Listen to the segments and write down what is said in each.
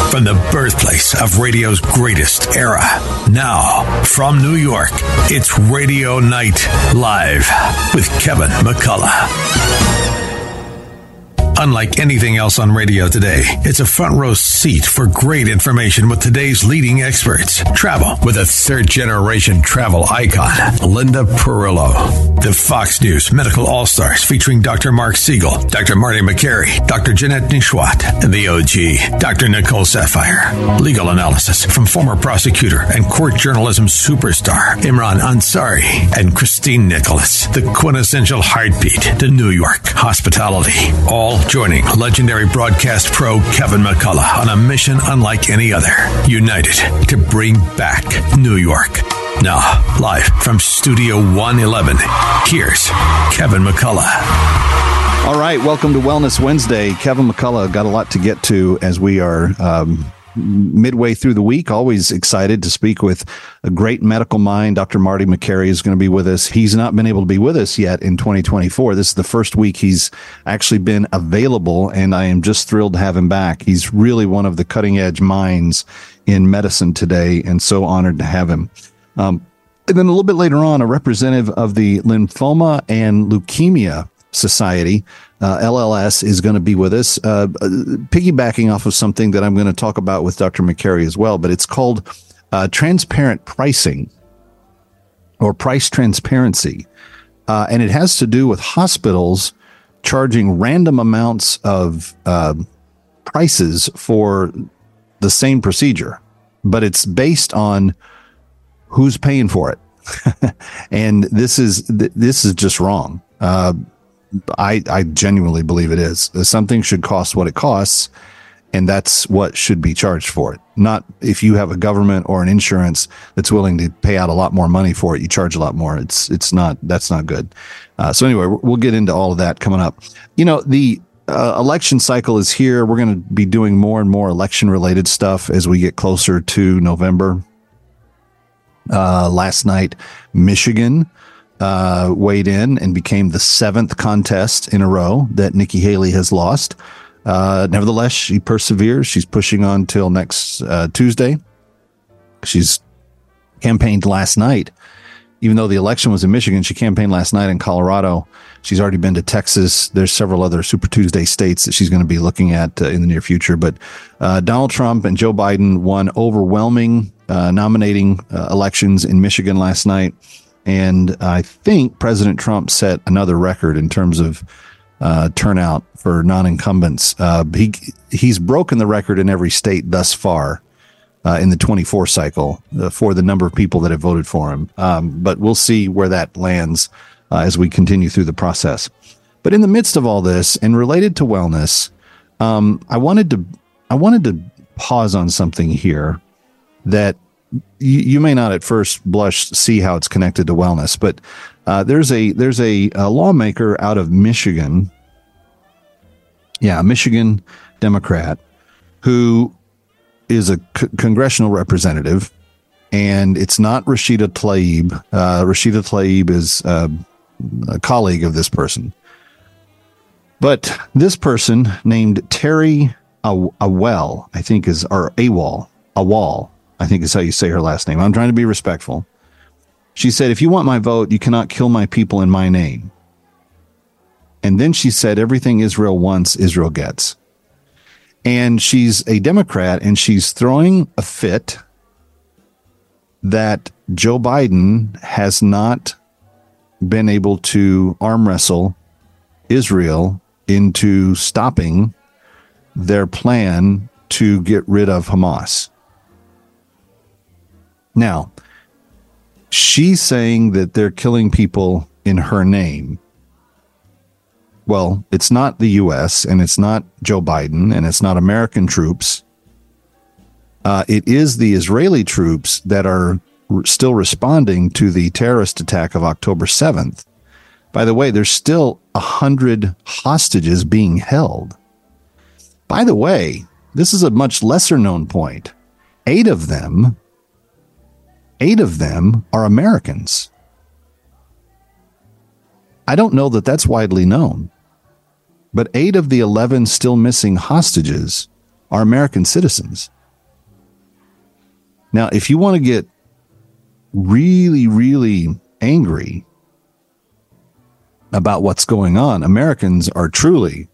from the birthplace of radio's greatest era. Now, from New York, it's Radio Night Live with Kevin McCullough. Unlike anything else on radio today, it's a front row seat for great information with today's leading experts. Travel with a third-generation travel icon, Linda Perillo. The Fox News Medical All-Stars featuring Dr. Mark Siegel, Dr. Marty McCary, Dr. Jeanette Nishwat, and the OG, Dr. Nicole Sapphire. Legal analysis from former prosecutor and court journalism superstar Imran Ansari and Christine Nicholas. The quintessential heartbeat to New York hospitality. All joining legendary broadcast pro Kevin McCullough on a mission unlike any other. United to bring back New York. Now, live from Studio 111, here's Kevin McCullough. All right, welcome to Wellness Wednesday. Kevin McCullough, got a lot to get to as we are midway through the week. Always excited to speak with a great medical mind. Dr. Marty McCary is going to be with us. He's not been able to be with us yet in 2024. This is the first week he's actually been available, and I am just thrilled to have him back. He's really one of the cutting edge minds in medicine today, and so honored to have him. And then a little bit later on, a representative of the Lymphoma and Leukemia Society, LLS, is going to be with us, piggybacking off of something that I'm going to talk about with Dr. McCary as well, but it's called transparent pricing or price transparency. And it has to do with hospitals charging random amounts of prices for the same procedure, but it's based on who's paying for it. And this is just wrong. I genuinely believe it is. Something should cost what it costs, and that's what should be charged for it. Not if you have a government or an insurance that's willing to pay out a lot more money for it, you charge a lot more. That's not good. So anyway, we'll get into all of that coming up. You know, the election cycle is here. We're going to be doing more and more election related stuff as we get closer to November. Last night, Michigan weighed in and became the 7th contest in a row that Nikki Haley has lost. Nevertheless, she perseveres. She's pushing on till next Tuesday. She's campaigned last night. Even though the election was in Michigan, she campaigned last night in Colorado. She's already been to Texas. There's several other Super Tuesday states that she's going to be looking at in the near future. But Donald Trump and Joe Biden won overwhelming nominating elections in Michigan last night. And I think President Trump set another record in terms of turnout for non-incumbents. He's broken the record in every state thus far in the 24 cycle for the number of people that have voted for him. But we'll see where that lands as we continue through the process. But in the midst of all this and related to wellness, I wanted to pause on something here that you may not at first blush see how it's connected to wellness, but there's a lawmaker out of Michigan, a Michigan Democrat, who is a congressional representative, and it's not Rashida Tlaib. Rashida Tlaib is a colleague of this person, but this person named Terry Awal, I think is, or Awal, I think is how you say her last name. I'm trying to be respectful. She said, if you want my vote, you cannot kill my people in my name. And then she said, everything Israel wants, Israel gets. And she's a Democrat, and she's throwing a fit that Joe Biden has not been able to arm wrestle Israel into stopping their plan to get rid of Hamas. Now, she's saying that they're killing people in her name. Well, it's not the U.S., and it's not Joe Biden, and it's not American troops. It is the Israeli troops that are still responding to the terrorist attack of October 7th. By the way, there's still 100 hostages being held. By the way, this is a much lesser known point. 8 of them are Americans. I don't know that that's widely known, but 8 of the 11 still missing hostages are American citizens. Now, if you want to get really, really angry about what's going on, Americans are truly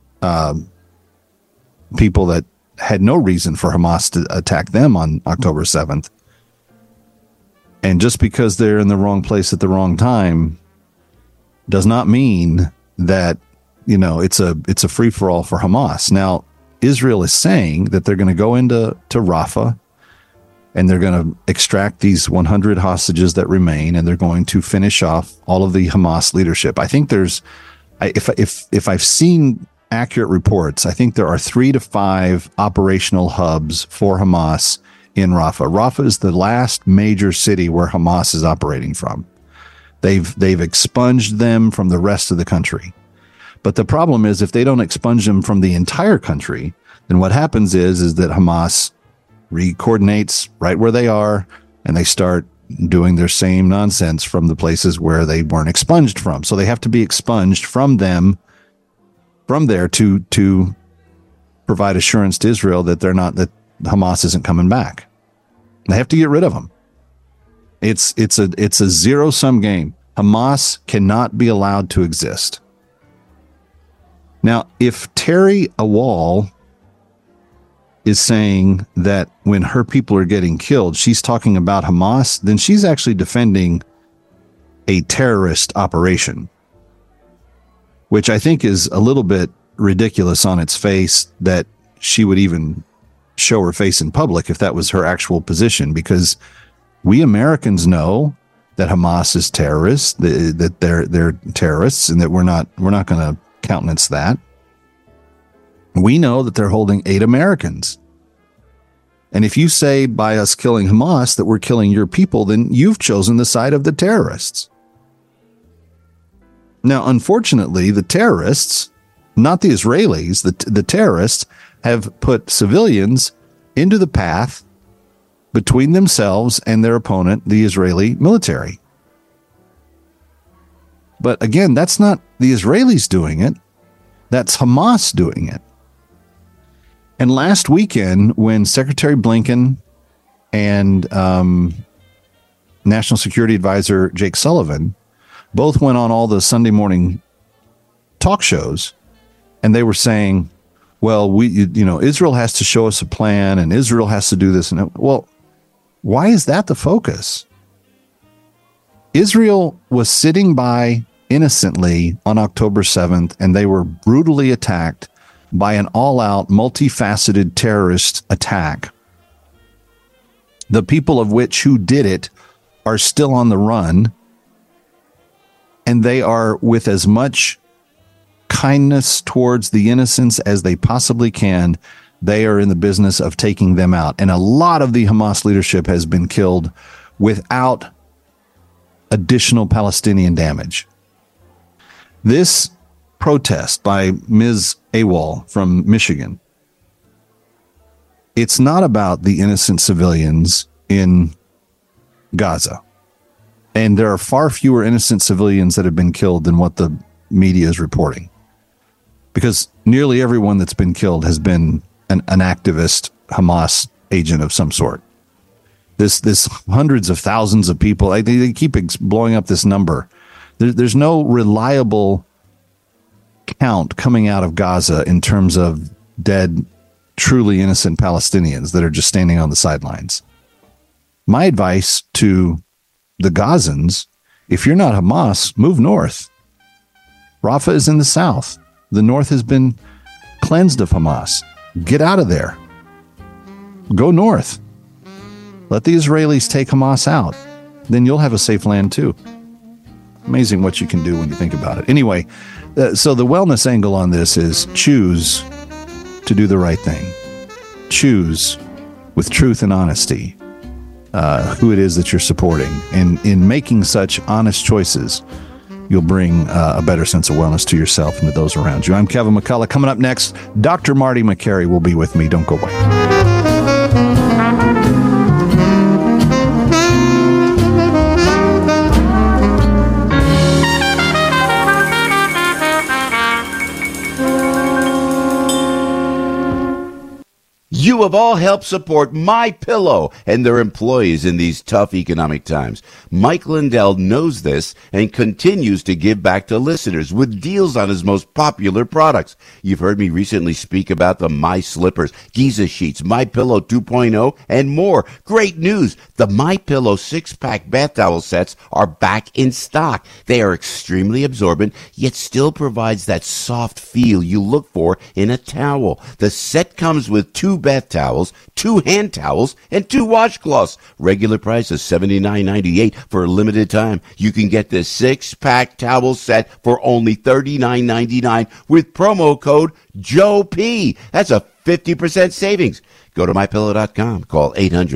people that had no reason for Hamas to attack them on October 7th. And just because they're in the wrong place at the wrong time does not mean that, it's a free-for-all for Hamas. Now, Israel is saying that they're going to go into Rafah and they're going to extract these 100 hostages that remain, and they're going to finish off all of the Hamas leadership. I think if I've seen accurate reports, I think there are 3 to 5 operational hubs for Hamas in Rafah. Rafah is the last major city where Hamas is operating from. They've expunged them from the rest of the country. But the problem is, if they don't expunge them from the entire country, then what happens is that Hamas re-coordinates right where they are, and they start doing their same nonsense from the places where they weren't expunged from. So they have to be expunged from there to provide assurance to Israel that that Hamas isn't coming back. They have to get rid of them. It's a zero-sum game. Hamas cannot be allowed to exist. Now, if Terry Awal is saying that when her people are getting killed, she's talking about Hamas, then she's actually defending a terrorist operation, which I think is a little bit ridiculous on its face that she would even show her face in public if that was her actual position, because we Americans know that Hamas is terrorists, that they're terrorists, and that we're not going to countenance that. We know that they're holding 8 Americans. And if you say by us killing Hamas that we're killing your people, then you've chosen the side of the terrorists. Now, unfortunately, the terrorists, not the Israelis, the terrorists have put civilians into the path between themselves and their opponent, the Israeli military. But again, that's not the Israelis doing it. That's Hamas doing it. And last weekend, when Secretary Blinken and National Security Advisor Jake Sullivan both went on all the Sunday morning talk shows, and they were saying, well, Israel has to show us a plan, and Israel has to do this. And well, why is that the focus? Israel was sitting by innocently on October 7th, and they were brutally attacked by an all-out, multifaceted terrorist attack, the people of which who did it are still on the run, and they are with as much kindness towards the innocents as they possibly can. They are in the business of taking them out. And a lot of the Hamas leadership has been killed without additional Palestinian damage. This protest by Ms. Awal from Michigan, it's not about the innocent civilians in Gaza. And there are far fewer innocent civilians that have been killed than what the media is reporting. Because nearly everyone that's been killed has been an activist Hamas agent of some sort. This hundreds of thousands of people, they keep blowing up this number. There's no reliable count coming out of Gaza in terms of dead, truly innocent Palestinians that are just standing on the sidelines. My advice to the Gazans, if you're not Hamas, move north. Rafah is in the south. The north has been cleansed of Hamas. Get out of there. Go north. Let the Israelis take Hamas out. Then you'll have a safe land too. Amazing what you can do when you think about it. Anyway, so the wellness angle on this is choose to do the right thing. Choose with truth and honesty who it is that you're supporting. And in making such honest choices, you'll bring a better sense of wellness to yourself and to those around you. I'm Kevin McCullough. Coming up next, Dr. Marty McCary will be with me. Don't go away. You have all helped support My Pillow and their employees in these tough economic times. Mike Lindell knows this and continues to give back to listeners with deals on his most popular products. You've heard me recently speak about the My Slippers, Giza Sheets, My Pillow 2.0, and more. Great news! The My Pillow 6-pack bath towel sets are back in stock. They are extremely absorbent, yet still provides that soft feel you look for in a towel. The set comes with 2 bath towels, 2 hand towels, and 2 washcloths. Regular price is $79.98 for a limited time. You can get this 6-pack towel set for only $39.99 with promo code Joe P. That's a 50% savings. Go to MyPillow.com. Call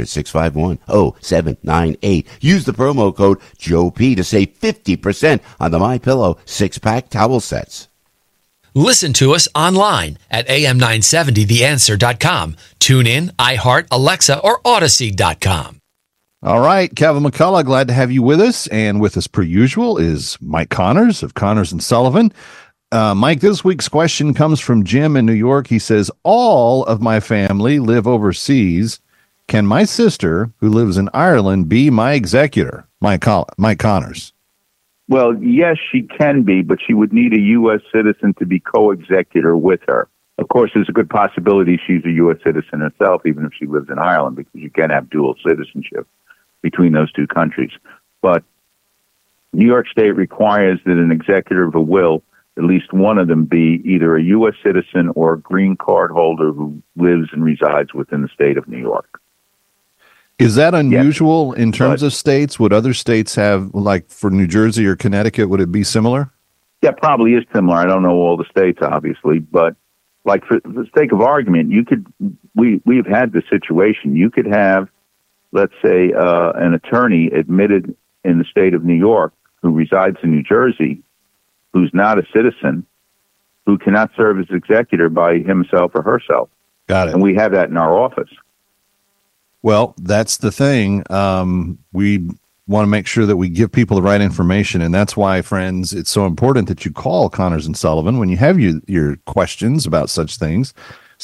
800-651-0798. Use the promo code Joe P to save 50% on the MyPillow 6-pack towel sets. Listen to us online at am970theanswer.com. Tune in, iHeart, Alexa, or Odyssey.com. All right, Kevin McCullough, glad to have you with us. And with us per usual is Mike Connors of Connors and Sullivan. Mike, this week's question comes from Jim in New York. He says, all of my family live overseas. Can my sister, who lives in Ireland, be my executor? Mike Connors. Well, yes, she can be, but she would need a U.S. citizen to be co-executor with her. Of course, there's a good possibility she's a U.S. citizen herself, even if she lives in Ireland, because you can have dual citizenship between those two countries. But New York State requires that an executor of a will, at least one of them, be either a U.S. citizen or a green card holder who lives and resides within the state of New York. Is that unusual in terms of states? Would other states have, like for New Jersey or Connecticut, would it be similar? Yeah, probably is similar. I don't know all the states, obviously, but like for the sake of argument, we've had this situation. You could have, let's say, an attorney admitted in the state of New York who resides in New Jersey, who's not a citizen, who cannot serve as executor by himself or herself. Got it. And we have that in our office. Well, that's the thing. We want to make sure that we give people the right information. And that's why, friends, it's so important that you call Connors and Sullivan when you have your questions about such things.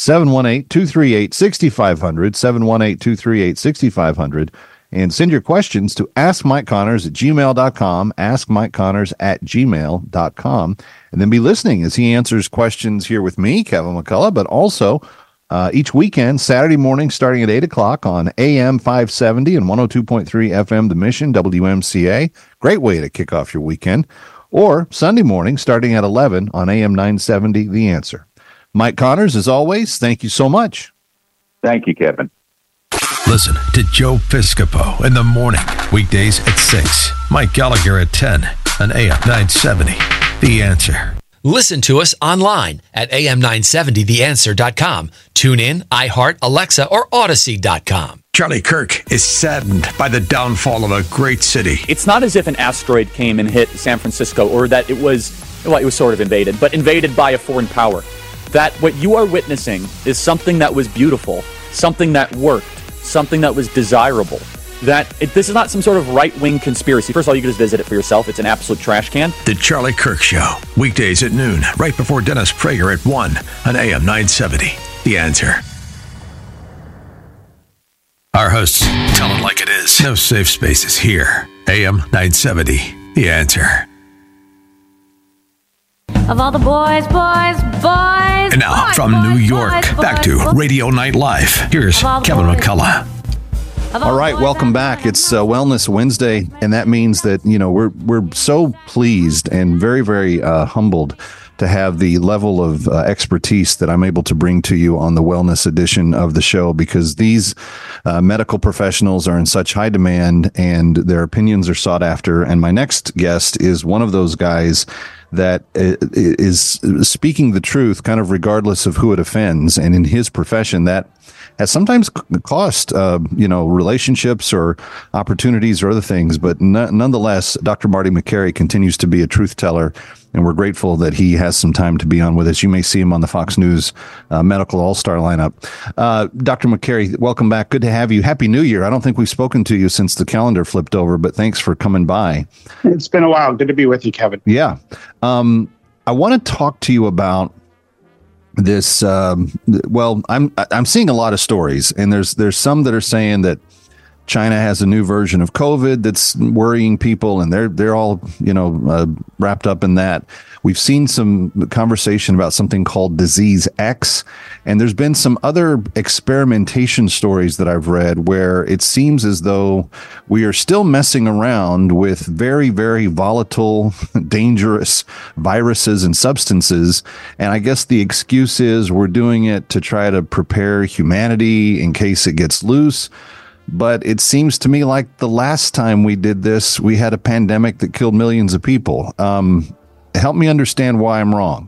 718-238-6500, 718-238-6500. And send your questions to askmikeconnors@gmail.com, askmikeconnors@gmail.com. And then be listening as he answers questions here with me, Kevin McCullough, but also each weekend, Saturday morning, starting at 8 o'clock on AM 570 and 102.3 FM, The Mission, WMCA. Great way to kick off your weekend. Or Sunday morning, starting at 11 on AM 970, The Answer. Mike Connors, as always, thank you so much. Thank you, Kevin. Listen to Joe Piscopo in the morning, weekdays at 6. Mike Gallagher at 10 on AM 970, The Answer. Listen to us online at am970theanswer.com. Tune in, iHeart, Alexa, or Odyssey.com. Charlie Kirk is saddened by the downfall of a great city. It's not as if an asteroid came and hit San Francisco, or that it was sort of invaded, but invaded by a foreign power. That what you are witnessing is something that was beautiful, something that worked, something that was desirable. This is not some sort of right-wing conspiracy. First of all, you can just visit it for yourself. It's an absolute trash can. The Charlie Kirk Show, weekdays at noon, right before Dennis Prager at 1 on AM 970. The Answer. Our hosts tell it like it is. No safe spaces here. AM 970. The Answer. Of all the boys. And now, from New York, back to Radio Night Live. Here's Kevin McCullough. All right, welcome back. It's Wellness Wednesday, and that means that, we're so pleased and very, very humbled to have the level of expertise that I'm able to bring to you on the wellness edition of the show, because these medical professionals are in such high demand and their opinions are sought after. And my next guest is one of those guys that is speaking the truth, kind of regardless of who it offends. And in his profession, that has sometimes cost, relationships or opportunities or other things. But nonetheless, Dr. Marty Makary continues to be a truth teller, and we're grateful that he has some time to be on with us. You may see him on the Fox News Medical All-Star lineup. Dr. Makary, welcome back. Good to have you. Happy New Year. I don't think we've spoken to you since the calendar flipped over, but thanks for coming by. It's been a while. Good to be with you, Kevin. Yeah. I want to talk to you about this. Well, I'm seeing a lot of stories, and there's some that are saying that China has a new version of COVID that's worrying people, and they're all wrapped up in that. We've seen some conversation about something called Disease X, and there's been some other experimentation stories that I've read where it seems as though we are still messing around with very, very volatile, dangerous viruses and substances. And I guess the excuse is we're doing it to try to prepare humanity in case it gets loose. But it seems to me like the last time we did this, we had a pandemic that killed millions of people. Help me understand why I'm wrong.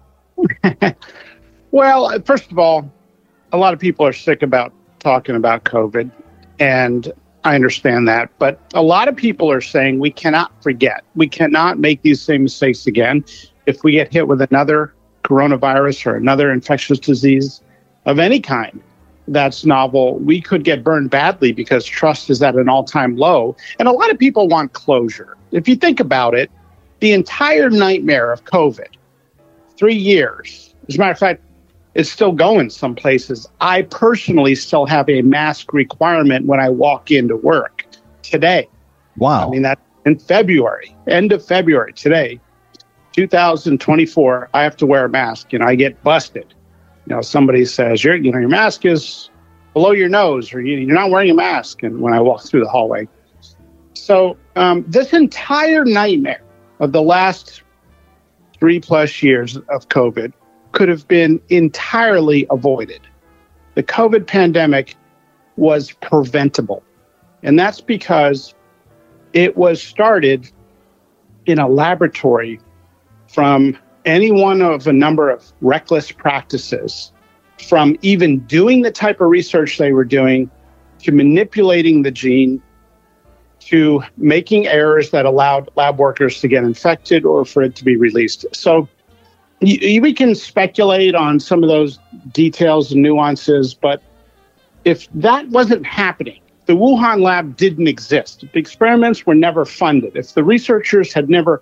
Well, first of all, a lot of people are sick about talking about COVID, and I understand that. But a lot of people are saying we cannot forget. We cannot make these same mistakes again. If we get hit with another coronavirus or another infectious disease of any kind that's novel, we could get burned badly because trust is at an all-time low. And a lot of people want closure. If you think about it, the entire nightmare of COVID, 3 years. As a matter of fact, it's still going some places. I personally still have a mask requirement when I walk into work today. Wow. I mean, that's in February, end of February, today, 2024, I have to wear a mask, and I get busted. Somebody says, your mask is below your nose, or you're not wearing a mask. And when I walk through the hallway. So this entire nightmare of the last 3+ years of COVID could have been entirely avoided. The COVID pandemic was preventable. And that's because it was started in a laboratory from any one of a number of reckless practices, from even doing the type of research they were doing, to manipulating the gene, to making errors that allowed lab workers to get infected or for it to be released. So we can speculate on some of those details and nuances, but if that wasn't happening, the Wuhan lab didn't exist, if the experiments were never funded, if the researchers had never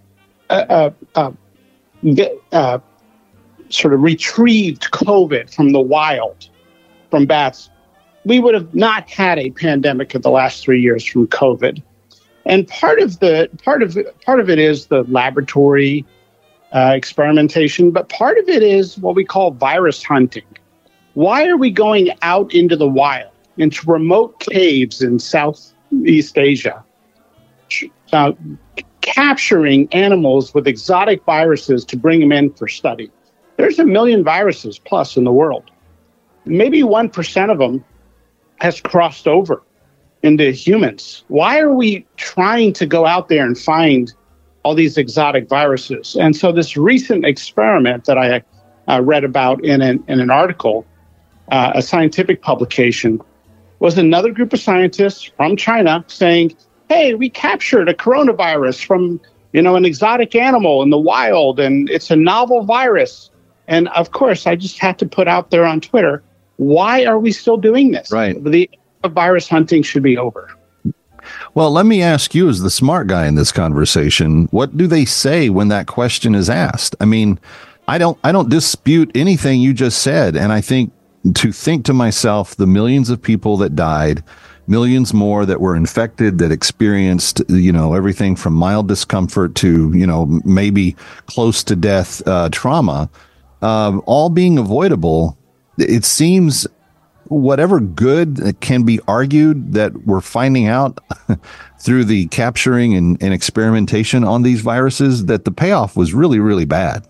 sort of retrieved COVID from the wild, from bats, we would have not had a pandemic of the last 3 years from COVID. And part of it is the laboratory experimentation, but part of it is what we call virus hunting. Why are we going out into the wild, into remote caves in Southeast Asia, capturing animals with exotic viruses to bring them in for study? There's 1 million viruses plus in the world. Maybe 1% of them has crossed over into humans. Why are we trying to go out there and find all these exotic viruses? And so this recent experiment that I read about in an article, a scientific publication, was another group of scientists from China saying, hey, we captured a coronavirus from, an exotic animal in the wild, and it's a novel virus. And of course, I just had to put out there on Twitter, why are we still doing this? Right. The virus hunting should be over. Well, let me ask you, as the smart guy in this conversation, what do they say when that question is asked? I mean, I don't dispute anything you just said. And I think to myself, the millions of people that died, millions more that were infected, that experienced, everything from mild discomfort to, maybe close to death trauma, all being avoidable. It seems whatever good can be argued that we're finding out through the capturing and experimentation on these viruses, that the payoff was really, really bad.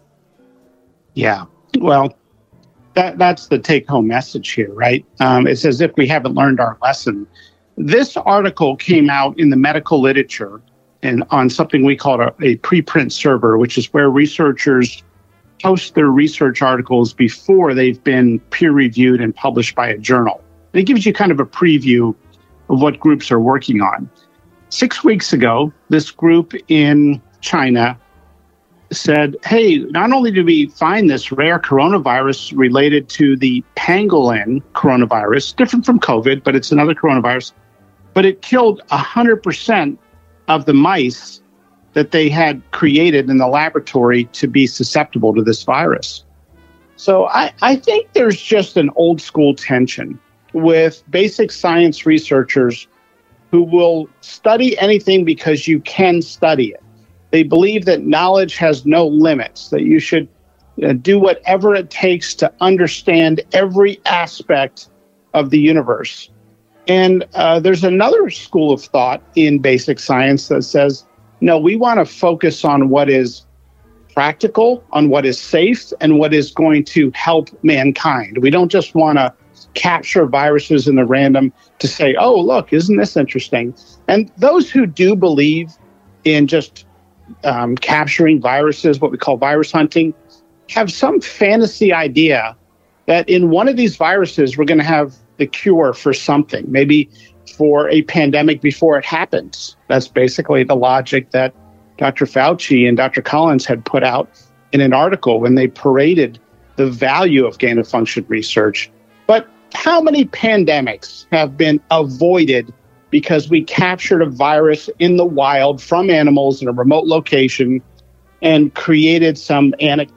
Yeah. Well, that's the take-home message here, right? It's as if we haven't learned our lesson. This article came out in the medical literature and on something we call a preprint server, which is where researchers post their research articles before they've been peer-reviewed and published by a journal. And it gives you kind of a preview of what groups are working on. 6 weeks ago, this group in China said, hey, not only did we find this rare coronavirus related to the pangolin coronavirus, different from COVID, but it's another coronavirus, but it killed 100% of the mice that they had created in the laboratory to be susceptible to this virus. So I think there's just an old school tension with basic science researchers who will study anything because you can study it. They believe that knowledge has no limits, that you should do whatever it takes to understand every aspect of the universe. And there's another school of thought in basic science that says, no, we want to focus on what is practical, on what is safe, and what is going to help mankind. We don't just want to capture viruses in the random to say, oh, look, isn't this interesting? And those who do believe in just capturing viruses, what we call virus hunting, have some fantasy idea that in one of these viruses, we're going to have the cure for something, maybe for a pandemic before it happens. That's basically the logic that Dr. Fauci and Dr. Collins had put out in an article when they paraded the value of gain-of-function research. But how many pandemics have been avoided because we captured a virus in the wild from animals in a remote location and created some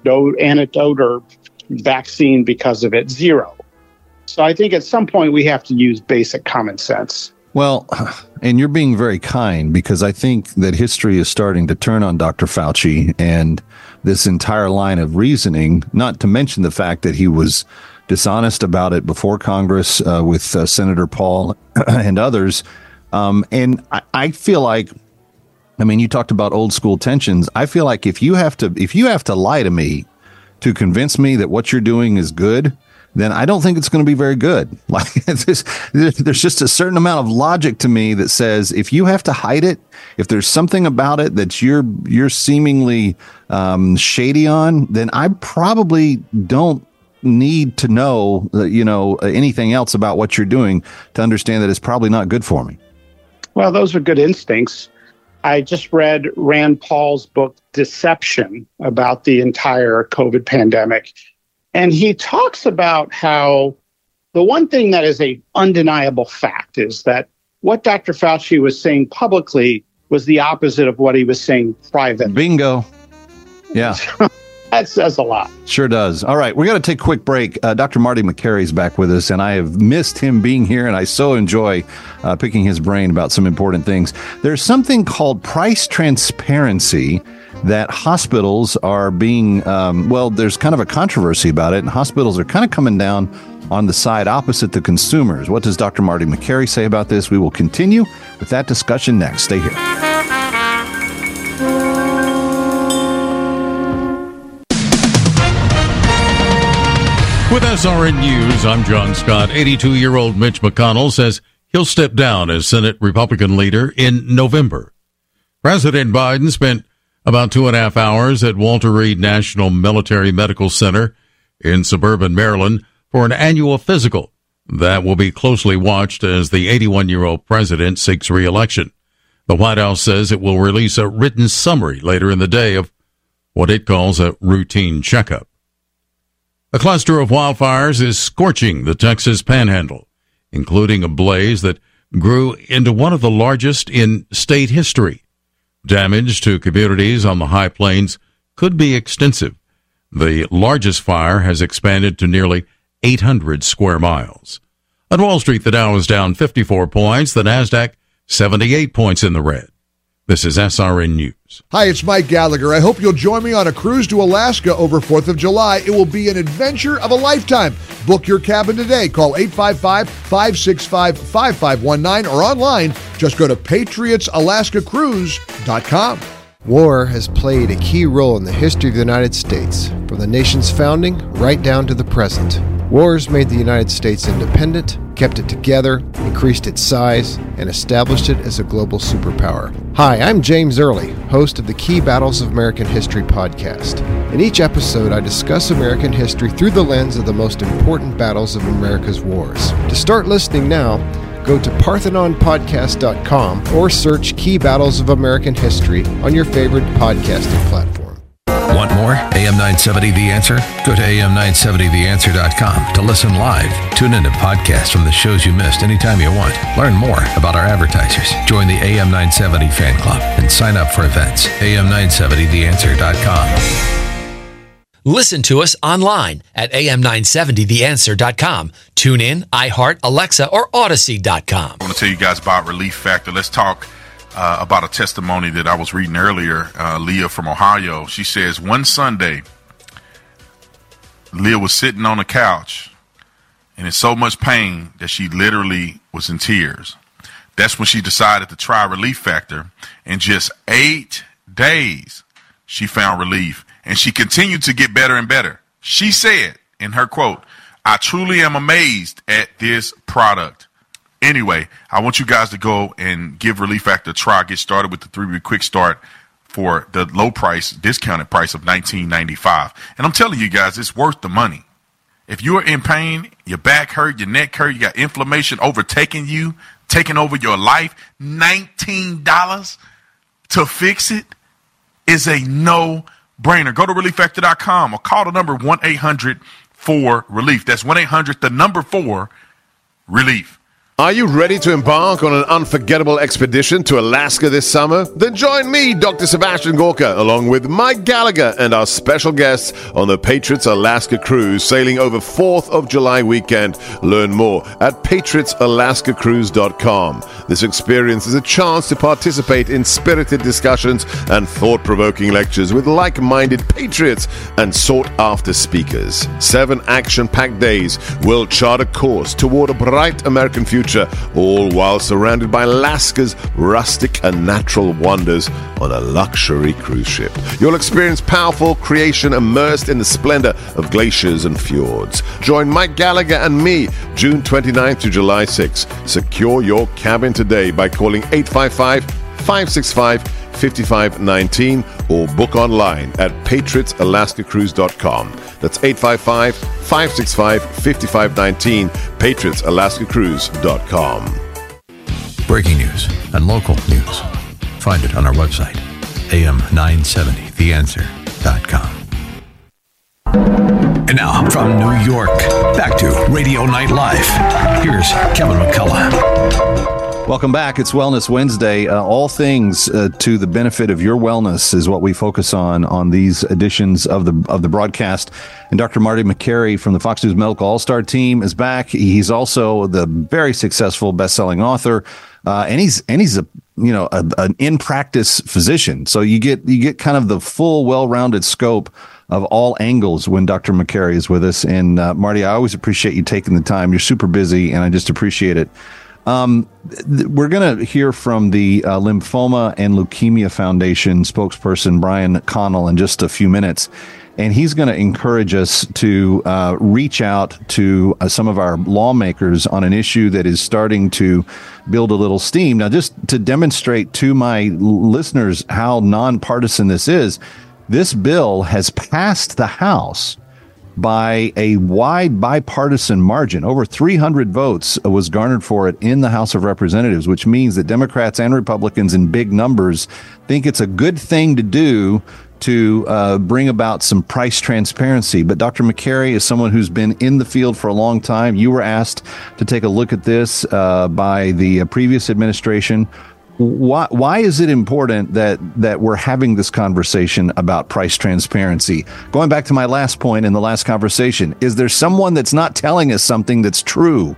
antidote or vaccine because of it? Zero. So I think at some point we have to use basic common sense. Well, and you're being very kind, because I think that history is starting to turn on Dr. Fauci and this entire line of reasoning, not to mention the fact that he was dishonest about it before Congress with Senator Paul and others. And I feel like, I mean, you talked about old school tensions. I feel like if you have to lie to me to convince me that what you're doing is good, then I don't think it's going to be very good. Like, there's just a certain amount of logic to me that says if you have to hide it, if there's something about it that you're seemingly shady on, then I probably don't need to know anything else about what you're doing to understand that it's probably not good for me. Well, those are good instincts. I just read Rand Paul's book, Deception, about the entire COVID pandemic. And he talks about how the one thing that is an undeniable fact is that what Dr. Fauci was saying publicly was the opposite of what he was saying privately. Bingo. Yeah. That says a lot. Sure does. All right, we're going to take a quick break. Dr. Marty Makary is back with us, and I have missed him being here, and I so enjoy picking his brain about some important things. There's something called price transparency that hospitals are being, there's kind of a controversy about it, and hospitals are kind of coming down on the side opposite the consumers. What does Dr. Marty Makary say about this? We will continue with that discussion next. Stay here. With SRN News, I'm John Scott. 82-year-old Mitch McConnell says he'll step down as Senate Republican leader in November. President Biden spent about 2.5 hours at Walter Reed National Military Medical Center in suburban Maryland for an annual physical that will be closely watched as the 81-year-old president seeks re-election. The White House says it will release a written summary later in the day of what it calls a routine checkup. A cluster of wildfires is scorching the Texas Panhandle, including a blaze that grew into one of the largest in state history. Damage to communities on the high plains could be extensive. The largest fire has expanded to nearly 800 square miles. On Wall Street, the Dow is down 54 points, the Nasdaq 78 points in the red. This is SRN News. Hi, it's Mike Gallagher. I hope you'll join me on a cruise to Alaska over 4th of July. It will be an adventure of a lifetime. Book your cabin today. Call 855-565-5519 or online. Just go to patriotsalaskacruise.com. War has played a key role in the history of the United States, from the nation's founding right down to the present. Wars made the United States independent, kept it together, increased its size, and established it as a global superpower. Hi, I'm James Early, host of the Key Battles of American History podcast. In each episode, I discuss American history through the lens of the most important battles of America's wars. To start listening now, go to ParthenonPodcast.com or search Key Battles of American History on your favorite podcasting platform. Want more? AM 970 The Answer? Go to AM970theanswer.com to listen live. Tune in to podcasts from the shows you missed anytime you want. Learn more about our advertisers. Join the AM 970 fan club and sign up for events. AM970theanswer.com. Listen to us online at am970theanswer.com. Tune in, iHeart, Alexa, or Odyssey.com. I want to tell you guys about Relief Factor. Let's talk about a testimony that I was reading earlier. Leah from Ohio. She says, one Sunday, Leah was sitting on a couch and in so much pain that she literally was in tears. That's when she decided to try Relief Factor. In just 8 days, she found relief, and she continued to get better and better. She said in her quote, "I truly am amazed at this product." Anyway, I want you guys to go and give Relief Factor a try. Get started with the 3-week quick start for the low price, discounted price of $19.95. And I'm telling you guys, it's worth the money. If you're in pain, your back hurt, your neck hurt, you got inflammation overtaking you, taking over your life, $19 to fix it is a no-brainer. Go to ReliefFactor.com or call the number 1-800-4-RELIEF. That's 1-800-4-RELIEF. Are you ready to embark on an unforgettable expedition to Alaska this summer? Then join me, Dr. Sebastian Gorka, along with Mike Gallagher and our special guests on the Patriots Alaska Cruise, sailing over 4th of July weekend. Learn more at patriotsalaskacruise.com. This experience is a chance to participate in spirited discussions and thought-provoking lectures with like-minded patriots and sought-after speakers. 7 action-packed days will chart a course toward a bright American future, all while surrounded by Alaska's rustic and natural wonders on a luxury cruise ship. You'll experience powerful creation immersed in the splendor of glaciers and fjords. Join Mike Gallagher and me June 29th to July 6th. Secure your cabin today by calling 855-565-5519 or book online at patriotsalaskacruise.com. That's 855-565-5519, patriotsalaskacruise.com. Breaking news and local news. Find it on our website, am970theanswer.com. And now, from New York, back to Radio Night Live. Here's Kevin McCullough. Welcome back. It's Wellness Wednesday. All things to the benefit of your wellness is what we focus on these editions of the broadcast. And Dr. Marty Makary from the Fox News Medical All-Star team is back. He's also the very successful best-selling author, and he's an in-practice physician. So you get kind of the full, well-rounded scope of all angles when Dr. Makary is with us. And Marty, I always appreciate you taking the time. You're super busy, and I just appreciate it. We're going to hear from the Lymphoma and Leukemia Foundation spokesperson, Brian Connell, in just a few minutes. And he's going to encourage us to reach out to some of our lawmakers on an issue that is starting to build a little steam. Now, just to demonstrate to my listeners how nonpartisan this is, this bill has passed the House by a wide bipartisan margin. Over 300 votes was garnered for it in the House of Representatives, which means that Democrats and Republicans in big numbers think it's a good thing to do to bring about some price transparency. But Dr. Makary is someone who's been in the field for a long time. You were asked to take a look at this by the previous administration. Why is it important that we're having this conversation about price transparency? Going back to my last point in the last conversation, is there someone that's not telling us something that's true?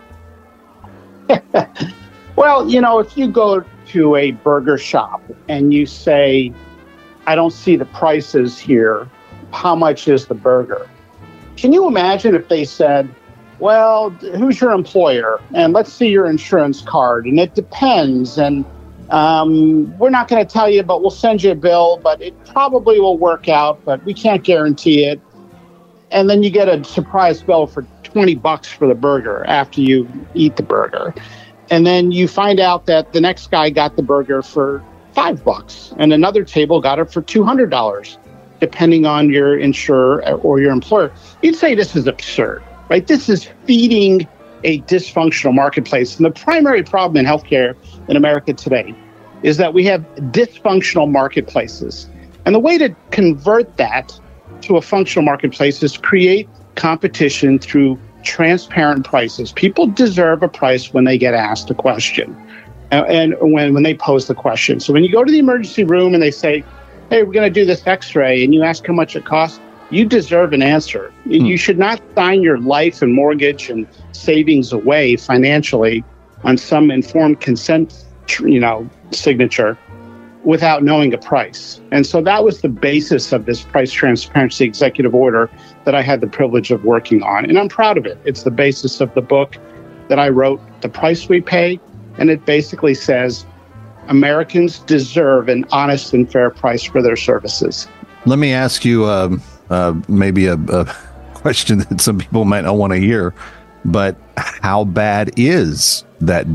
Well, if you go to a burger shop and you say, I don't see the prices here, how much is the burger? Can you imagine if they said, well, who's your employer? And let's see your insurance card. And it depends. And we're not going to tell you, but we'll send you a bill. But it probably will work out, but we can't guarantee it. And then you get a surprise bill for $20 for the burger after you eat the burger. And then you find out that the next guy got the burger for $5 and another table got it for $200, depending on your insurer or your employer. You'd say this is absurd. Right? This is feeding a dysfunctional marketplace. And the primary problem in healthcare in America today is that we have dysfunctional marketplaces. And the way to convert that to a functional marketplace is create competition through transparent prices. People deserve a price when they get asked a question and when they pose the question. So when you go to the emergency room and they say, hey, we're going to do this x-ray, and you ask how much it costs, you deserve an answer. You should not sign your life and mortgage and savings away financially on some informed consent, signature without knowing a price. And so that was the basis of this price transparency executive order that I had the privilege of working on. And I'm proud of it. It's the basis of the book that I wrote, The Price We Pay. And it basically says Americans deserve an honest and fair price for their services. Let me ask you maybe a question that some people might not want to hear, but how bad is that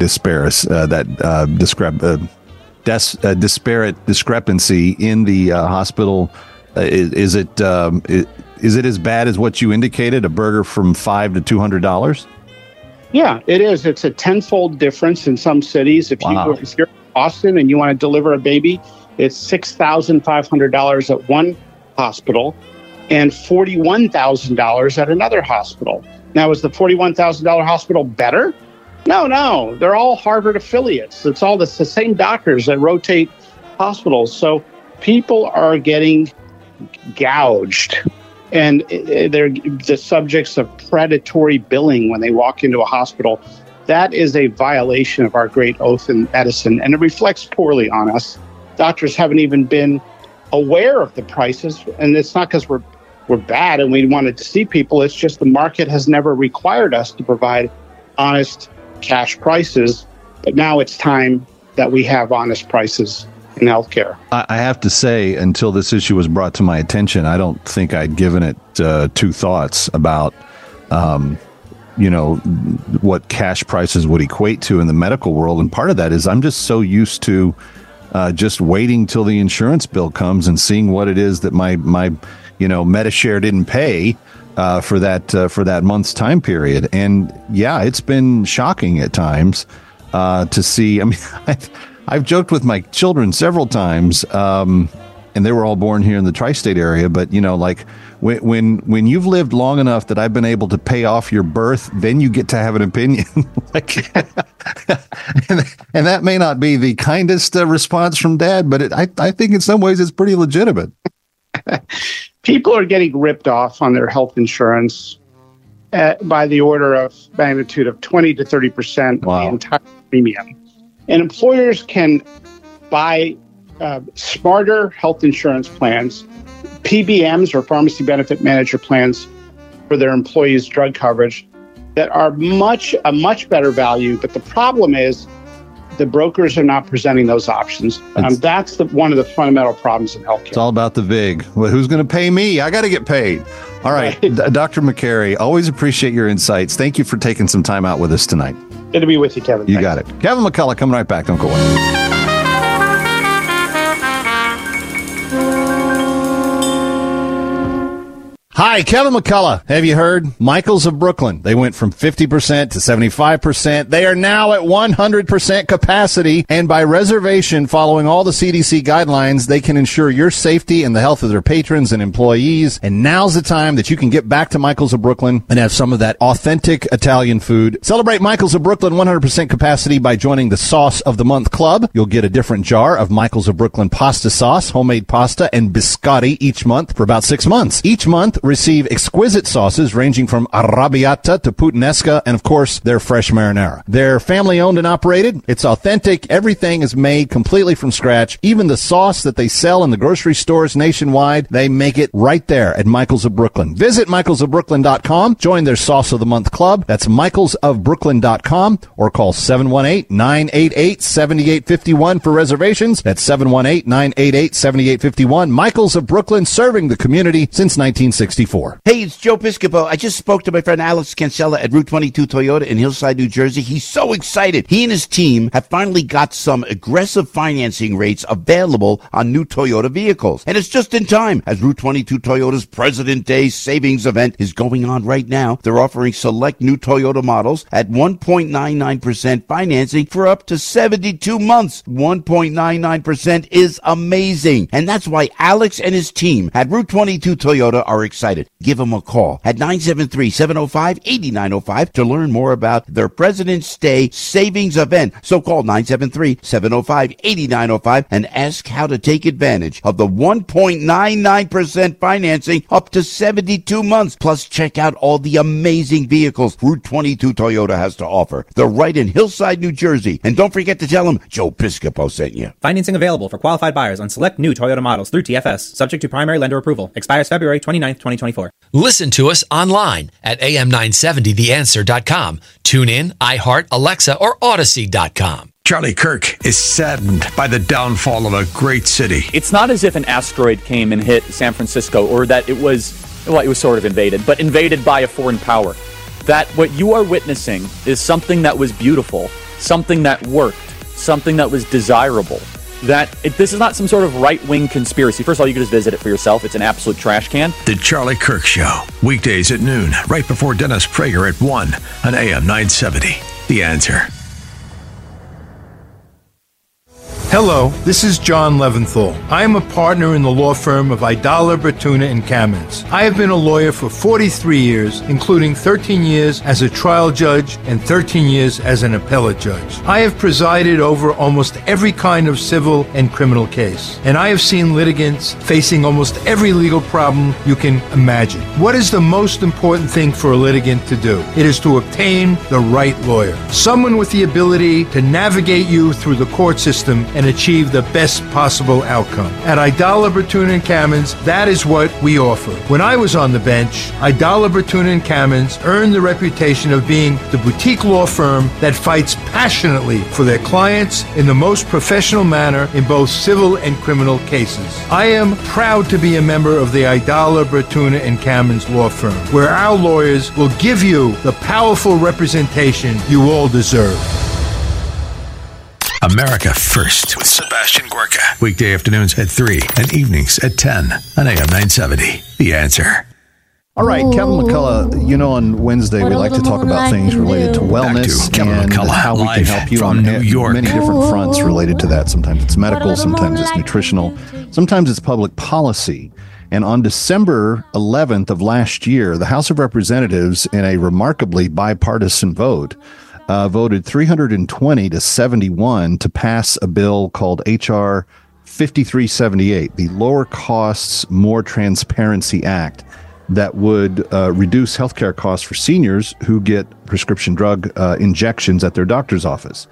disparate discrepancy in the hospital? Is it as bad as what you indicated? A burger from $5 to $200? Yeah, it is. It's a tenfold difference in some cities. If you're in Austin and you want to deliver a baby, it's $6,500 at one hospital and $41,000 at another hospital. Now, is the $41,000 hospital better? No. They're all Harvard affiliates. It's all the same doctors that rotate hospitals. So people are getting gouged. And they're the subjects of predatory billing when they walk into a hospital. That is a violation of our great oath in medicine, and it reflects poorly on us. Doctors haven't even been aware of the prices, and it's not because we're bad and we wanted to see people. It's just the market has never required us to provide honest cash prices, but now it's time that we have honest prices in healthcare. I have to say, until this issue was brought to my attention, I don't think I'd given it two thoughts about, what cash prices would equate to in the medical world. And part of that is I'm just so used to just waiting till the insurance bill comes and seeing what it is that my Medishare didn't pay for that month's time period. And yeah, it's been shocking at times to see. I mean, I've joked with my children several times, and they were all born here in the tri-state area. But when you've lived long enough that I've been able to pay off your birth, then you get to have an opinion. and that may not be the kindest response from Dad, but I think in some ways it's pretty legitimate. People are getting ripped off on their health insurance by the order of magnitude of 20 to 30% of the entire premium. And employers can buy smarter health insurance plans, PBMs or pharmacy benefit manager plans for their employees' drug coverage that are a much better value. But the problem is the brokers are not presenting those options. That's one of the fundamental problems in healthcare. It's all about the VIG. Well, who's going to pay me? I got to get paid. All right. Dr. McCary, always appreciate your insights. Thank you for taking some time out with us tonight. Good to be with you, Kevin. You got it. Kevin McCullough coming right back. Don't go away. Hi, Kevin McCullough. Have you heard? Michaels of Brooklyn. They went from 50% to 75%. They are now at 100% capacity. And by reservation, following all the CDC guidelines, they can ensure your safety and the health of their patrons and employees. And now's the time that you can get back to Michaels of Brooklyn and have some of that authentic Italian food. Celebrate Michaels of Brooklyn 100% capacity by joining the Sauce of the Month Club. You'll get a different jar of Michaels of Brooklyn pasta sauce, homemade pasta, and biscotti each month for about 6 months. Each month, receive exquisite sauces ranging from arrabbiata to puttanesca and, of course, their fresh marinara. They're family-owned and operated. It's authentic. Everything is made completely from scratch. Even the sauce that they sell in the grocery stores nationwide, they make it right there at Michaels of Brooklyn. Visit michaelsofbrooklyn.com. Join their Sauce of the Month Club. That's michaelsofbrooklyn.com or call 718-988-7851 for reservations. That's 718-988-7851. Michaels of Brooklyn, serving the community since 1964. Hey, it's Joe Piscopo. I just spoke to my friend Alex Cancella at Route 22 Toyota in Hillside, New Jersey. He's so excited. He and his team have finally got some aggressive financing rates available on new Toyota vehicles. And it's just in time, as Route 22 Toyota's President Day savings event is going on right now. They're offering select new Toyota models at 1.99% financing for up to 72 months. 1.99% is amazing. And that's why Alex and his team at Route 22 Toyota are excited excited. Give them a call at 973-705-8905 to learn more about their President's Day savings event. So call 973-705-8905 and ask how to take advantage of the 1.99% financing up to 72 months. Plus, check out all the amazing vehicles Route 22 Toyota has to offer. They're right in Hillside, New Jersey. And don't forget to tell them Joe Piscopo sent you. Financing available for qualified buyers on select new Toyota models through TFS, subject to primary lender approval. Expires February 29th, 2024. Listen to us online at am970theanswer.com. Tune in, iHeart, Alexa, or Odyssey.com. Charlie Kirk is saddened by the downfall of a great city. It's not as if an asteroid came and hit San Francisco, or that it was sort of invaded, but invaded by a foreign power. That what you are witnessing is something that was beautiful, something that worked, something that was desirable. This is not some sort of right-wing conspiracy. First of all, you can just visit it for yourself. It's an absolute trash can. The Charlie Kirk Show, weekdays at noon, right before Dennis Prager at 1 on AM 970. The Answer. Hello, this is John Leventhal. I am a partner in the law firm of Aidala, Bertuna & Kamins. I have been a lawyer for 43 years, including 13 years as a trial judge and 13 years as an appellate judge. I have presided over almost every kind of civil and criminal case, and I have seen litigants facing almost every legal problem you can imagine. What is the most important thing for a litigant to do? It is to obtain the right lawyer, someone with the ability to navigate you through the court system and achieve the best possible outcome. At Aidala, Bertuna & Kamins, that is what we offer. When I was on the bench, Aidala, Bertuna & Kamins earned the reputation of being the boutique law firm that fights passionately for their clients in the most professional manner in both civil and criminal cases. I am proud to be a member of the Aidala, Bertuna & Kamins law firm, where our lawyers will give you the powerful representation you all deserve. America First with Sebastian Gorka. Weekday afternoons at 3 and evenings at 10 on AM 970. The Answer. All right, Kevin McCullough, on Wednesday we like to talk about things related to wellness and how we can help you on many different fronts related to that. Sometimes it's medical, sometimes it's nutritional, sometimes it's public policy. And on December 11th of last year, the House of Representatives, in a remarkably bipartisan vote, voted 320 to 71 to pass a bill called H.R. 5378, the Lower Costs, More Transparency Act, that would reduce healthcare costs for seniors who get prescription drug injections at their doctor's office.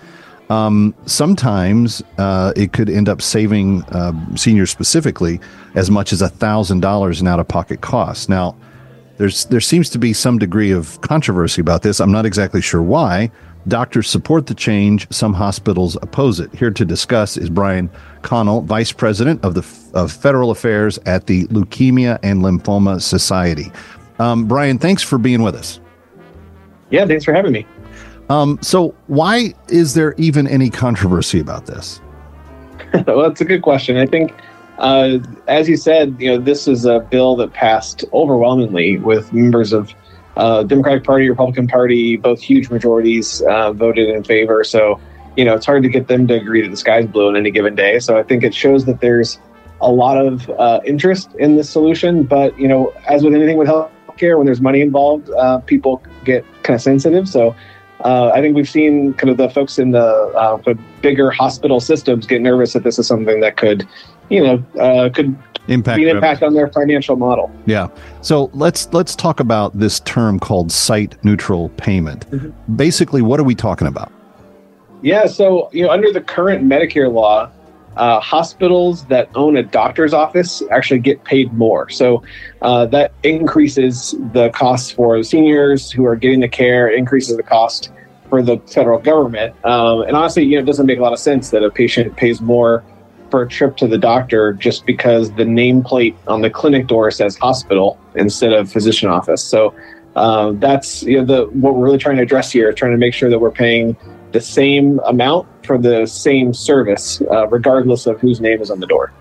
Sometimes it could end up saving seniors specifically as much as $1,000 in out-of-pocket costs. Now, there seems to be some degree of controversy about this. I'm not exactly sure why. Doctors support the change. Some hospitals oppose it. Here to discuss is Brian Connell, Vice President of Federal Affairs at the Leukemia and Lymphoma Society. Brian, thanks for being with us. Yeah, thanks for having me. So why is there even any controversy about this? Well, it's a good question. I think, as you said, this is a bill that passed overwhelmingly with members of Democratic Party, Republican Party, both huge majorities voted in favor. So, it's hard to get them to agree that the sky's blue on any given day. So I think it shows that there's a lot of interest in this solution. But, as with anything with healthcare, when there's money involved, people get kind of sensitive. So I think we've seen kind of the folks in the bigger hospital systems get nervous that this is something that could, could be an impact on their financial model. Yeah. So let's talk about this term called site neutral payment. Mm-hmm. Basically, what are we talking about? Yeah. So, under the current Medicare law, hospitals that own a doctor's office actually get paid more. So that increases the costs for seniors who are getting the care, increases the cost for the federal government. And honestly, it doesn't make a lot of sense that a patient pays more for a trip to the doctor just because the nameplate on the clinic door says hospital instead of physician office. So that's what we're really trying to address here, trying to make sure that we're paying the same amount for the same service, regardless of whose name is on the door.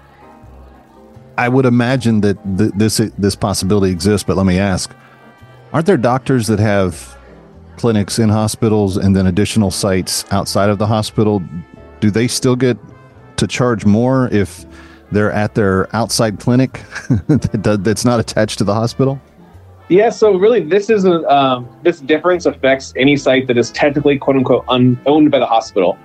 I would imagine that this possibility exists, but let me ask, aren't there doctors that have clinics in hospitals and then additional sites outside of the hospital? Do they still get to charge more if they're at their outside clinic that's not attached to the hospital? Yeah, so really this is this difference affects any site that is technically quote unquote owned by the hospital.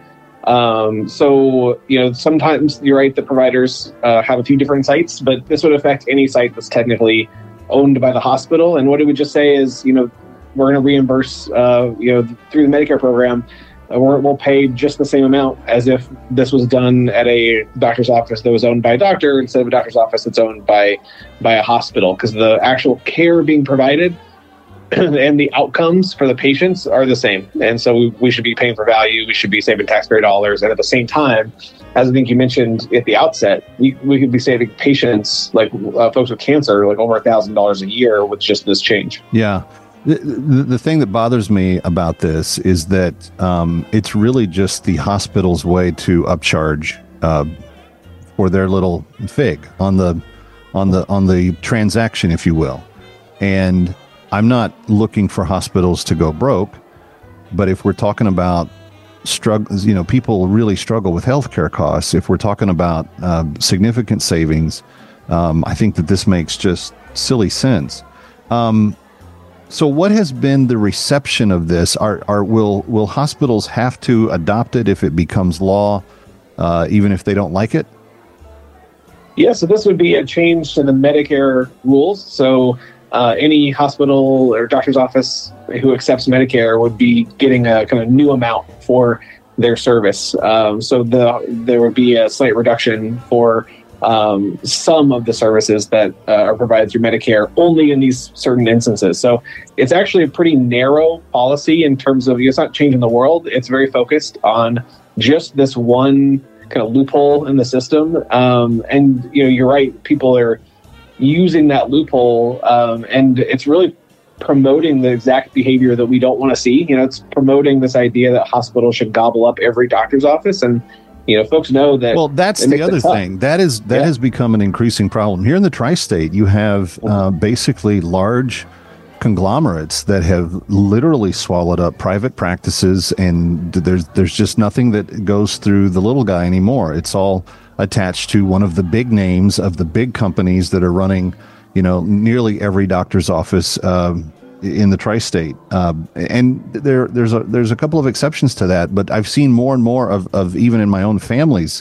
So, sometimes you're right, the providers have a few different sites, but this would affect any site that's technically owned by the hospital. And what it would just say is, we're going to reimburse, through the Medicare program, we'll pay just the same amount as if this was done at a doctor's office that was owned by a doctor instead of a doctor's office that's owned by a hospital, because the actual care being provided and the outcomes for the patients are the same. And so we should be paying for value. We should be saving taxpayer dollars. And at the same time, as I think you mentioned at the outset, we could be saving patients, like folks with cancer, like over $1,000 a year with just this change. Yeah. The thing that bothers me about this is that it's really just the hospital's way to upcharge for their little fig on the transaction, if you will. And I'm not looking for hospitals to go broke, but if we're talking about struggles, people really struggle with healthcare costs. If we're talking about significant savings, I think that this makes just silly sense. So what has been the reception of this? Will hospitals have to adopt it if it becomes law, even if they don't like it? Yeah, so this would be a change to the Medicare rules. So any hospital or doctor's office who accepts Medicare would be getting a kind of new amount for their service. So there would be a slight reduction for some of the services that are provided through Medicare only in these certain instances. So it's actually a pretty narrow policy in terms of, it's not changing the world. It's very focused on just this one kind of loophole in the system. And, you're right. People are using that loophole, and it's really promoting the exact behavior that we don't want to see. It's promoting this idea that hospitals should gobble up every doctor's office, and folks know that. Well, that's the other thing. That has become an increasing problem here in the tri-state. You have basically large conglomerates that have literally swallowed up private practices, and there's just nothing that goes through the little guy anymore. It's all attached to one of the big names of the big companies that are running, nearly every doctor's office in the tri-state. And there's a couple of exceptions to that, but I've seen more and more of even in my own family's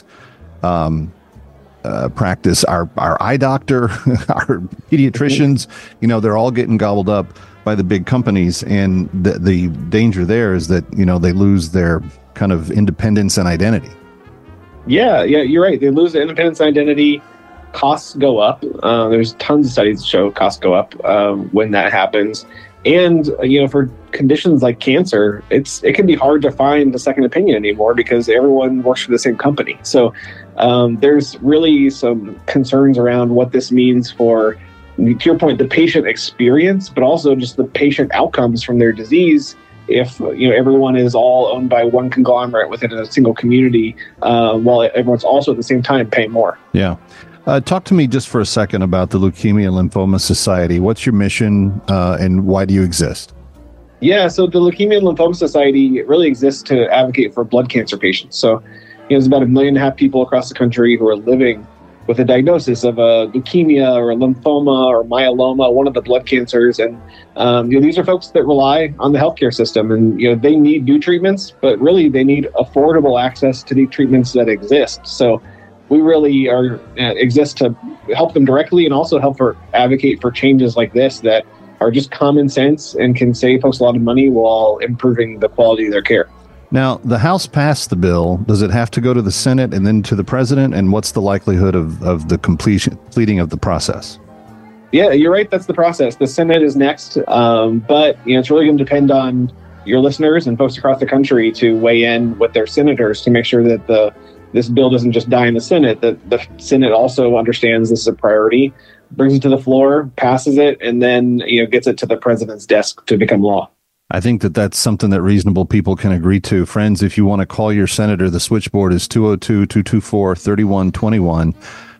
practice, our eye doctor, our pediatricians, they're all getting gobbled up by the big companies. And the danger there is that, they lose their kind of independence and identity. Yeah, you're right. They lose their independence and identity. Costs go up. There's tons of studies that show costs go up when that happens. And, for conditions like cancer, it can be hard to find a second opinion anymore because everyone works for the same company. So there's really some concerns around what this means for, to your point, the patient experience, but also just the patient outcomes from their disease. If everyone is all owned by one conglomerate within a single community, while everyone's also at the same time paying more. Yeah. Talk to me just for a second about the Leukemia and Lymphoma Society. What's your mission and why do you exist? Yeah, so the Leukemia and Lymphoma Society really exists to advocate for blood cancer patients. So there's about 1.5 million people across the country who are living with a diagnosis of a leukemia or a lymphoma or myeloma, one of the blood cancers. And these are folks that rely on the healthcare system, and they need new treatments, but really they need affordable access to the treatments that exist. So we really exist to help them directly and also help advocate for changes like this that are just common sense and can save folks a lot of money while improving the quality of their care. Now, the House passed the bill. Does it have to go to the Senate and then to the president? And what's the likelihood of the completing of the process? Yeah, you're right. That's the process. The Senate is next. But it's really going to depend on your listeners and folks across the country to weigh in with their senators to make sure that this bill doesn't just die in the Senate, that the Senate also understands this is a priority, brings it to the floor, passes it, and then gets it to the president's desk to become law. I think that's something that reasonable people can agree to. Friends, if you want to call your senator, the switchboard is 202-224-3121,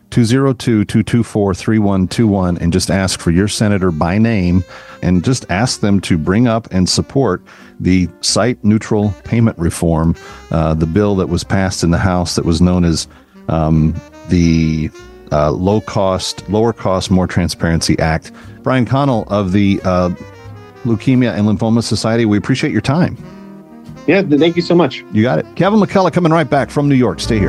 202-224-3121, and just ask for your senator by name and just ask them to bring up and support the site-neutral payment reform, the bill that was passed in the House that was known as the lower cost, more transparency act. Brian Connell of the Leukemia and Lymphoma Society, we appreciate your time. Yeah, thank you so much. You got it. Kevin McCullough coming right back from New York. Stay here.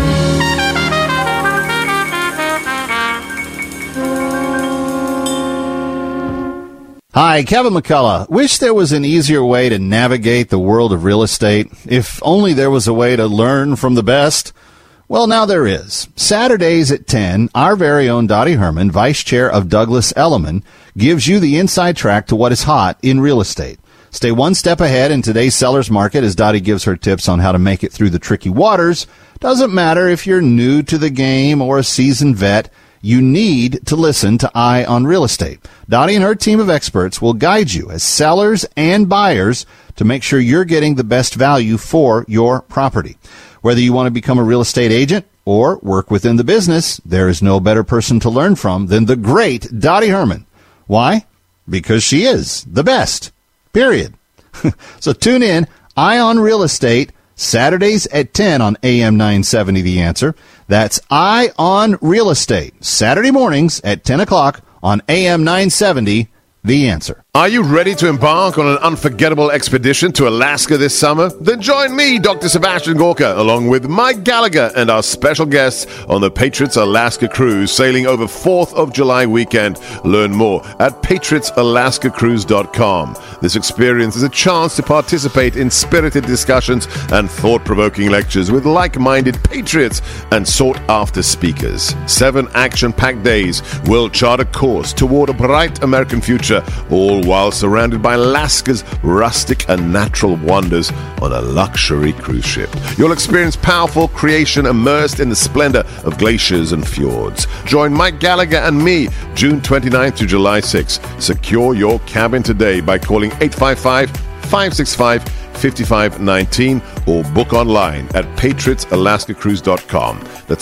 Hi, Kevin McCullough. Wish there was an easier way to navigate the world of real estate. If only there was a way to learn from the best. Well, now there is. Saturdays at 10, our very own Dottie Herman, Vice Chair of Douglas Elliman, gives you the inside track to what is hot in real estate. Stay one step ahead in today's seller's market as Dottie gives her tips on how to make it through the tricky waters. Doesn't matter if you're new to the game or a seasoned vet, you need to listen to Eye on Real Estate. Dottie and her team of experts will guide you as sellers and buyers to make sure you're getting the best value for your property. Whether you want to become a real estate agent or work within the business, there is no better person to learn from than the great Dottie Herman. Why? Because she is the best. Period. So tune in, Eye on Real Estate, Saturdays at 10 on AM 970 The Answer. That's Eye on Real Estate, Saturday mornings at 10 o'clock on AM 970 The Answer. Are you ready to embark on an unforgettable expedition to Alaska this summer? Then join me, Dr. Sebastian Gorka, along with Mike Gallagher and our special guests on the Patriots Alaska Cruise, sailing over 4th of July weekend. Learn more at patriotsalaskacruise.com. This experience is a chance to participate in spirited discussions and thought-provoking lectures with like-minded patriots and sought-after speakers. 7 action-packed days will chart a course toward a bright American future, all while surrounded by Alaska's rustic and natural wonders on a luxury cruise ship. You'll experience powerful creation immersed in the splendor of glaciers and fjords. Join Mike Gallagher and me June 29th to July 6th. Secure your cabin today by calling 855-565-5519 or book online at patriotsalaskacruise.com. That's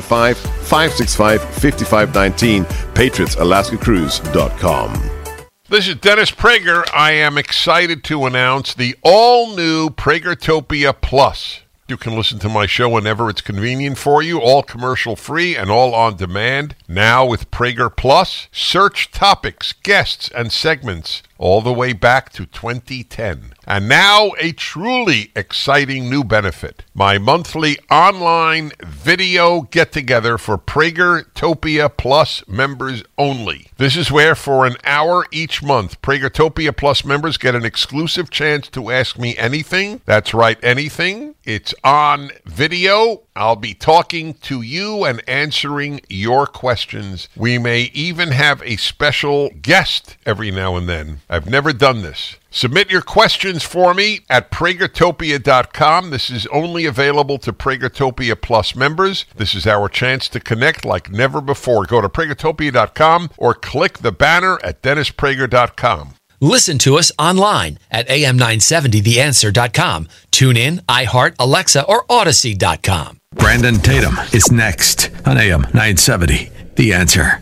855-565-5519, patriotsalaskacruise.com. This is Dennis Prager. I am excited to announce the all-new Pragertopia Plus. You can listen to my show whenever it's convenient for you, all commercial-free and all on demand. Now with Prager Plus, search topics, guests, and segments all the way back to 2010. And now a truly exciting new benefit. My monthly online video get-together for Pragertopia Plus members only. This is where for an hour each month, Pragertopia Plus members get an exclusive chance to ask me anything. That's right, anything. It's on video. I'll be talking to you and answering your questions. We may even have a special guest every now and then. I've never done this. Submit your questions for me at Pragertopia.com. This is only available to Pragertopia Plus members. This is our chance to connect like never before. Go to Pragertopia.com or click the banner at DennisPrager.com. Listen to us online at am970theanswer.com. Tune in, iHeart, Alexa, or Odyssey.com. Brandon Tatum is next on AM 970. The Answer.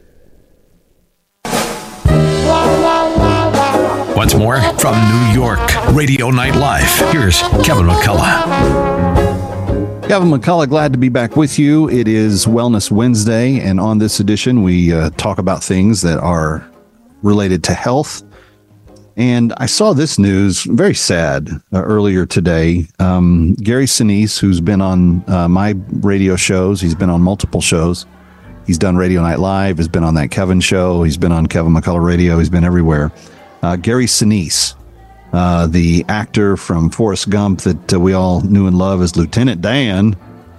Once more from New York, Radio Night Live. Here's Kevin McCullough. Kevin McCullough, glad to be back with you. It is Wellness Wednesday, and on this edition, we talk about things that are related to health. And I saw this news, very sad, earlier today. Gary Sinise, who's been on my radio shows, he's been on multiple shows. He's done Radio Night Live, has been on that Kevin show, he's been on Kevin McCullough Radio, he's been everywhere. Gary Sinise, the actor from Forrest Gump that we all knew and love as Lieutenant Dan,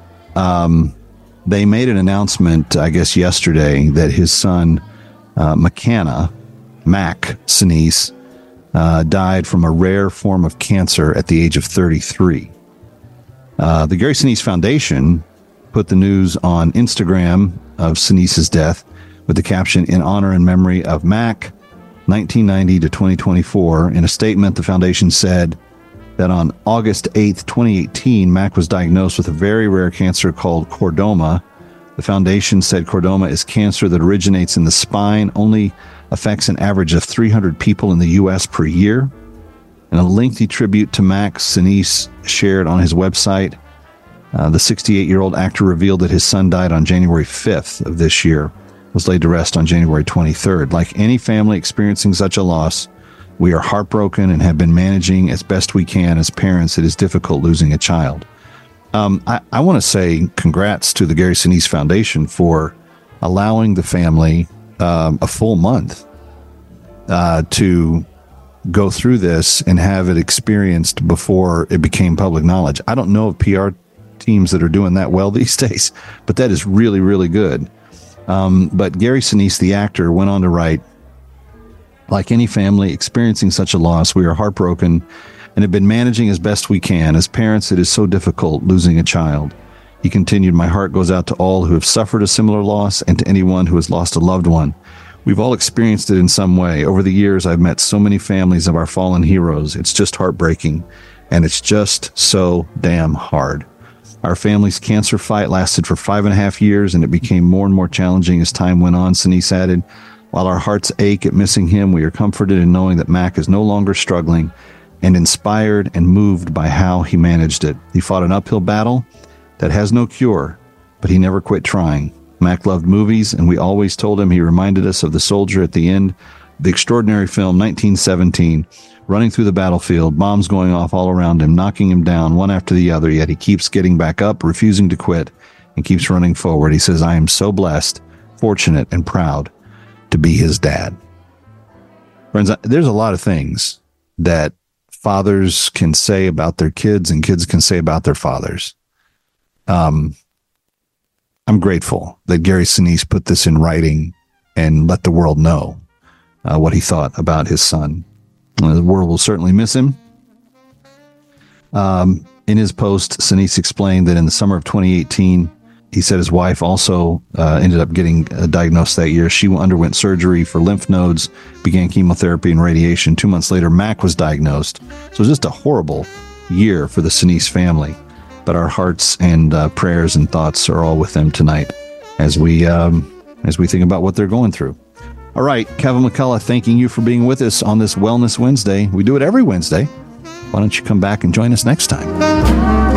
they made an announcement, I guess yesterday, that his son, Mac Sinise, died from a rare form of cancer at the age of 33. The Gary Sinise Foundation put the news on Instagram of Sinise's death with the caption, "In honor and memory of Mac, 1990 to 2024. In a statement, the foundation said that on August 8th, 2018, Mac was diagnosed with a very rare cancer called chordoma. The foundation said chordoma is cancer that originates in the spine, only affects an average of 300 people in the U.S. per year. In a lengthy tribute to Mac, Sinise shared on his website The 68-year-old actor revealed that his son died on January 5th of this year, was laid to rest on January 23rd. Like any family experiencing such a loss, we are heartbroken and have been managing as best we can. As parents, it is difficult losing a child. I want to say congrats to the Gary Sinise Foundation for allowing the family a full month to go through this and have it experienced before it became public knowledge. I don't know of PR teams that are doing that well these days, but that is really, really good. But Gary Sinise, the actor, went on to write, like any family experiencing such a loss, we are heartbroken and have been managing as best we can. As parents, it is so difficult losing a child. He continued, my heart goes out to all who have suffered a similar loss and to anyone who has lost a loved one. We've all experienced it in some way. Over the years, I've met so many families of our fallen heroes. It's just heartbreaking, and it's just so damn hard. Our family's cancer fight lasted for 5.5 years, and it became more and more challenging as time went on, Sinise added. While our hearts ache at missing him, we are comforted in knowing that Mac is no longer struggling and inspired and moved by how he managed it. He fought an uphill battle that has no cure, but he never quit trying. Mac loved movies, and we always told him he reminded us of the soldier at the end, the extraordinary film 1917, running through the battlefield, bombs going off all around him, knocking him down one after the other, yet he keeps getting back up, refusing to quit, and keeps running forward. He says, I am so blessed, fortunate, and proud to be his dad. Friends, there's a lot of things that fathers can say about their kids and kids can say about their fathers. I'm grateful that Gary Sinise put this in writing and let the world know what he thought about his son. The world will certainly miss him. In his post, Sinise explained that in the summer of 2018, he said his wife also ended up getting diagnosed that year. She underwent surgery for lymph nodes, began chemotherapy and radiation. 2 months later, Mac was diagnosed. So it was just a horrible year for the Sinise family. But our hearts and prayers and thoughts are all with them tonight as we think about what they're going through. All right, Kevin McCullough, thanking you for being with us on this Wellness Wednesday. We do it every Wednesday. Why don't you come back and join us next time?